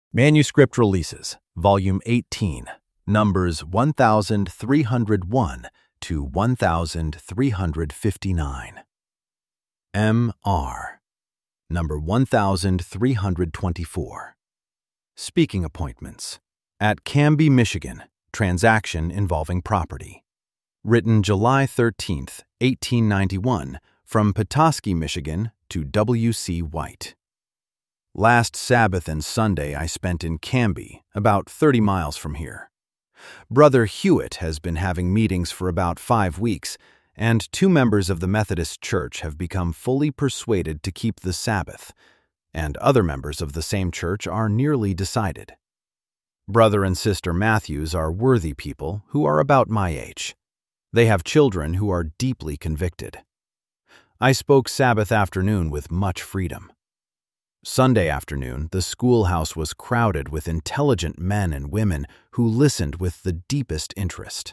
Manuscript Releases, Volume 18, numbers 1301 to 1359. M.R. Number 1324. Speaking Appointments. At Canby, Michigan. Transaction involving property. Written July 13, 1891, from Petoskey, Michigan, to W.C. White. Last Sabbath and Sunday I spent in Canby, about 30 miles from here. Brother Hewitt has been having meetings for about 5 weeks, and 2 members of the Methodist Church have become fully persuaded to keep the Sabbath, and other members of the same church are nearly decided. Brother and Sister Matthews are worthy people who are about my age. They have children who are deeply convicted. I spoke Sabbath afternoon with much freedom. Sunday afternoon, the schoolhouse was crowded with intelligent men and women who listened with the deepest interest.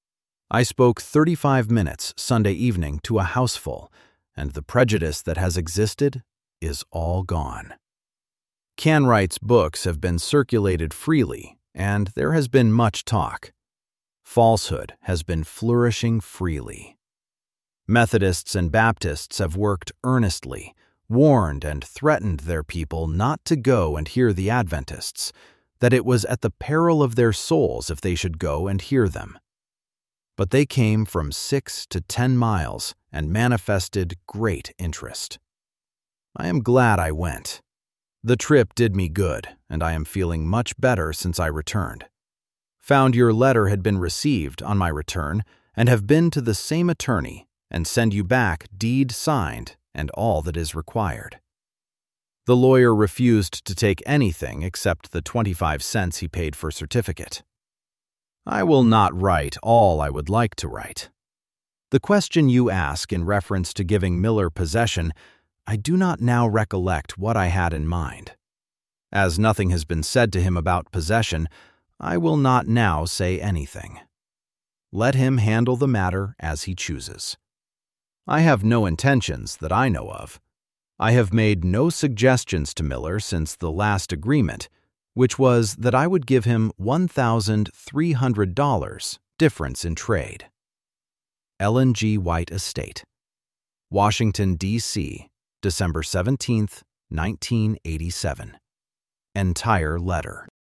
I spoke 35 minutes Sunday evening to a houseful, and the prejudice that has existed is all gone. Canwright's books have been circulated freely, and there has been much talk. Falsehood has been flourishing freely. Methodists and Baptists have worked earnestly, warned and threatened their people not to go and hear the Adventists, that it was at the peril of their souls if they should go and hear them. But they came from 6 to 10 miles and manifested great interest. I am glad I went. The trip did me good, and I am feeling much better since I returned. Found your letter had been received on my return, and have been to the same attorney, and send you back deed signed and all that is required. The lawyer refused to take anything except the 25 cents he paid for certificate. I will not write all I would like to write. The question you ask in reference to giving Miller possession, I do not now recollect what I had in mind. As nothing has been said to him about possession, I will not now say anything. Let him handle the matter as he chooses. I have no intentions that I know of. I have made no suggestions to Miller since the last agreement, which was that I would give him $1,300 difference in trade. Ellen G. White Estate, Washington, D.C., December 17, 1987. Entire letter.